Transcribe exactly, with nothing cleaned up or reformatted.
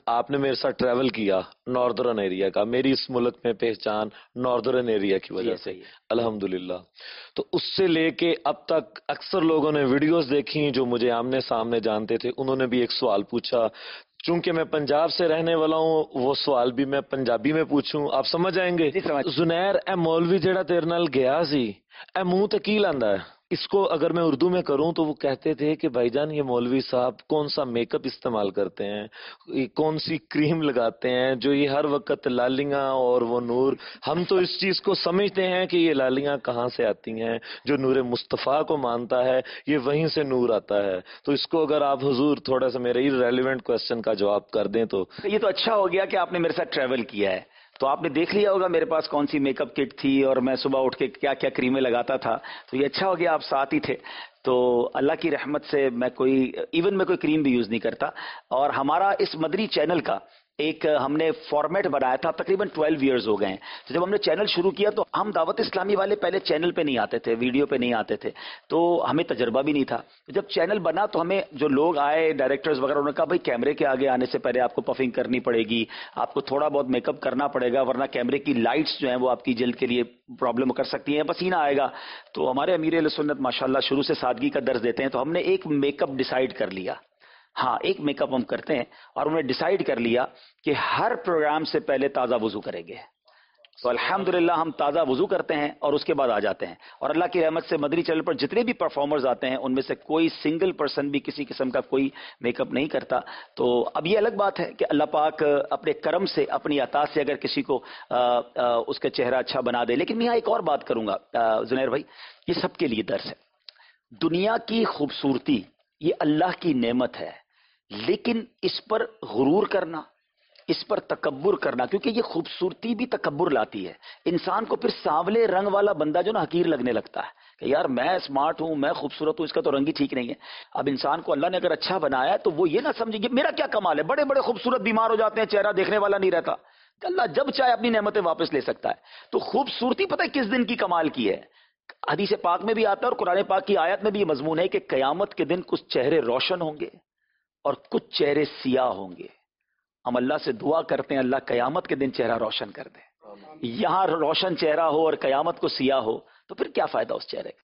آپ نے میرے ساتھ ٹریول کیا ناردرن ایریا کا، میری اس ملک میں پہچان ناردرن ایریا کی وجہ سے الحمدللہ. تو اس سے لے کے اب تک اکثر لوگوں نے ویڈیوز دیکھی جو مجھے آمنے سامنے جانتے تھے، انہوں نے بھی ایک سوال پوچھا. چونکہ میں پنجاب سے رہنے والا ہوں، وہ سوال بھی میں پنجابی میں پوچھوں، آپ سمجھ آئیں گے. زنیر اے مولوی جڑا تیرے نال گیا سی، اے منہ تے کی لاندا ہے. اس کو اگر میں اردو میں کروں تو وہ کہتے تھے کہ بھائی جان یہ مولوی صاحب کون سا میک اپ استعمال کرتے ہیں، کون سی کریم لگاتے ہیں جو یہ ہر وقت لالیاں اور وہ نور. ہم تو اس چیز کو سمجھتے ہیں کہ یہ لالیاں کہاں سے آتی ہیں. جو نور مصطفیٰ کو مانتا ہے یہ وہیں سے نور آتا ہے. تو اس کو اگر آپ حضور تھوڑا سا میرے ریلیونٹ کوشچن کا جواب کر دیں تو. یہ تو اچھا ہو گیا کہ آپ نے میرے ساتھ ٹریول کیا ہے، تو آپ نے دیکھ لیا ہوگا میرے پاس کون سی میک اپ کٹ تھی اور میں صبح اٹھ کے کیا کیا کریمیں لگاتا تھا. تو یہ اچھا ہو گیا آپ ساتھ ہی تھے. تو اللہ کی رحمت سے میں کوئی ایون میں کوئی کریم بھی یوز نہیں کرتا. اور ہمارا اس مدری چینل کا ایک ہم نے فارمیٹ بنایا تھا، تقریباً ٹویلو ایئرز ہو گئے ہیں. تو جب ہم نے چینل شروع کیا تو ہم دعوت اسلامی والے پہلے چینل پہ نہیں آتے تھے، ویڈیو پہ نہیں آتے تھے، تو ہمیں تجربہ بھی نہیں تھا. جب چینل بنا تو ہمیں جو لوگ آئے ڈائریکٹرز وغیرہ، انہوں نے کہا بھائی کیمرے کے آگے آنے سے پہلے آپ کو پفنگ کرنی پڑے گی، آپ کو تھوڑا بہت میک اپ کرنا پڑے گا، ورنہ کیمرے کی لائٹس جو ہیں وہ آپ کی جلد کے لیے پرابلم کر سکتی ہیں، پسینہ آئے گا. تو ہمارے امیر اہل سنت ماشاءاللہ شروع سے سادگی کا درس دیتے ہیں. تو ہم نے ایک میک اپ ڈیسائیڈ کر لیا، ہاں ایک میک اپ ہم کرتے ہیں، اور انہوں نے ڈیسائیڈ کر لیا کہ ہر پروگرام سے پہلے تازہ وضو کریں گے. تو الحمدللہ ہم تازہ وضو کرتے ہیں اور اس کے بعد آ جاتے ہیں. اور اللہ کی رحمت سے مدری چینل پر جتنے بھی پرفارمرز آتے ہیں ان میں سے کوئی سنگل پرسن بھی کسی قسم کا کوئی میک اپ نہیں کرتا. تو اب یہ الگ بات ہے کہ اللہ پاک اپنے کرم سے، اپنی عطا سے اگر کسی کو آ, آ, اس کا چہرہ اچھا بنا دے. لیکن میں یہاں ایک اور بات کروں گا زنیر بھائی، یہ سب کے لیے درس ہے. دنیا کی خوبصورتی یہ اللہ کی نعمت ہے، لیکن اس پر غرور کرنا، اس پر تکبر کرنا، کیونکہ یہ خوبصورتی بھی تکبر لاتی ہے. انسان کو پھر سانولے رنگ والا بندہ جو نا حقیر لگنے لگتا ہے کہ یار میں اسمارٹ ہوں، میں خوبصورت ہوں، اس کا تو رنگ ہی ٹھیک نہیں ہے. اب انسان کو اللہ نے اگر اچھا بنایا ہے تو وہ یہ نہ سمجھے کہ میرا کیا کمال ہے. بڑے بڑے خوبصورت بیمار ہو جاتے ہیں، چہرہ دیکھنے والا نہیں رہتا. اللہ جب چاہے اپنی نعمتیں واپس لے سکتا ہے. تو خوبصورتی پتہ ہے کس دن کی کمال کی ہے؟ حدیث پاک میں بھی آتا ہے اور قرآن پاک کی آیت میں بھی یہ مضمون ہے کہ قیامت کے دن کچھ چہرے روشن ہوں گے اور کچھ چہرے سیاہ ہوں گے. ہم اللہ سے دعا کرتے ہیں اللہ قیامت کے دن چہرہ روشن کر دے. یہاں روشن چہرہ ہو اور قیامت کو سیاہ ہو تو پھر کیا فائدہ اس چہرے کا.